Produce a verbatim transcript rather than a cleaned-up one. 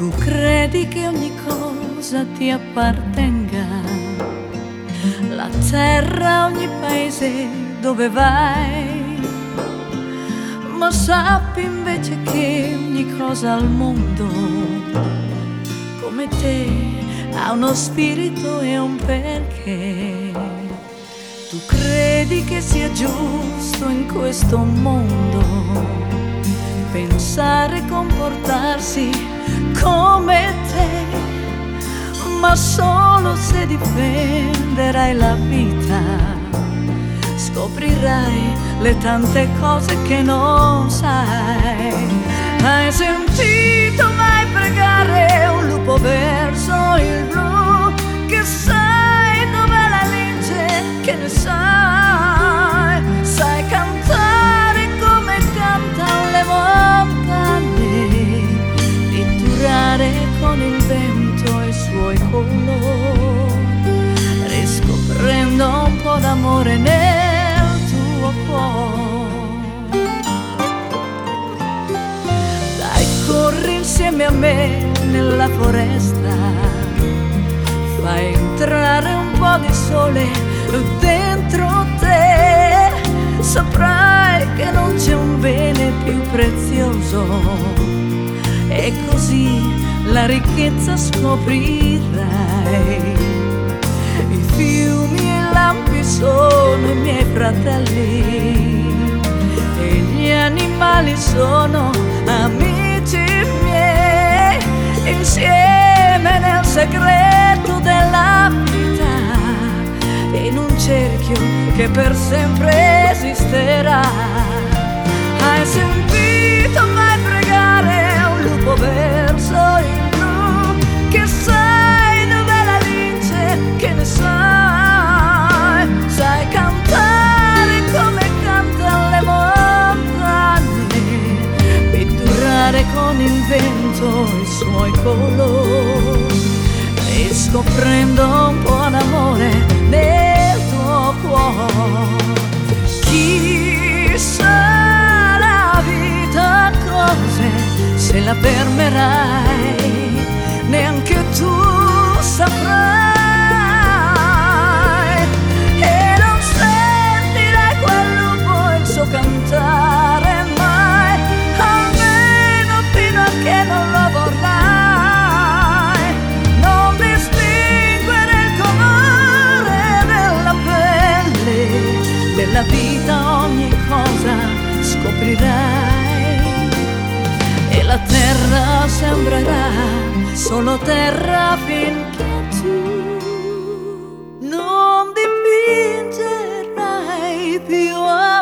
Tu credi che ogni cosa ti appartenga, la terra, ogni paese dove vai, ma sappi invece che ogni cosa al mondo, come te, ha uno spirito e un perché. Tu credi che sia giusto in questo mondo pensare e comportarsi come te, ma solo se difenderai la vita scoprirai le tante cose che non sai. Hai sentito mai pregare un lupo verso il blu? Che sai dov'è la lince? Che ne sai? Sai cantare come cantano le montagne, pitturare con il vento i suoi colori, riscoprendo un po' d'amore nel tuo cuore. Dai, corri insieme a me nella foresta, fai entrare un po' di sole dentro te, saprai che non c'è un bene più prezioso e così la ricchezza scoprirai. I fiumi e i lampi sono i miei fratelli e gli animali sono amici miei, insieme nel segreto della vita, in un cerchio che per sempre esisterà. Hai sentito mai pregare un lupo verso il blu? Che sai dov'è la lince? Che ne sai? Sai cantare come cantano le montagne, pitturare con il vento i suoi colori, riscoprendo un po' d'amore nel tuo cuore. Chissà la vita cos'è, se la fermerai, neanche tu saprai, e non sentirai quel lupo il suo cantare mai, almeno fino a che non lo vorrai. Non distinguere il colore della pelle, della vita ogni cosa scoprirai, e la terra sembrerà solo terra finché tu non dipingerai più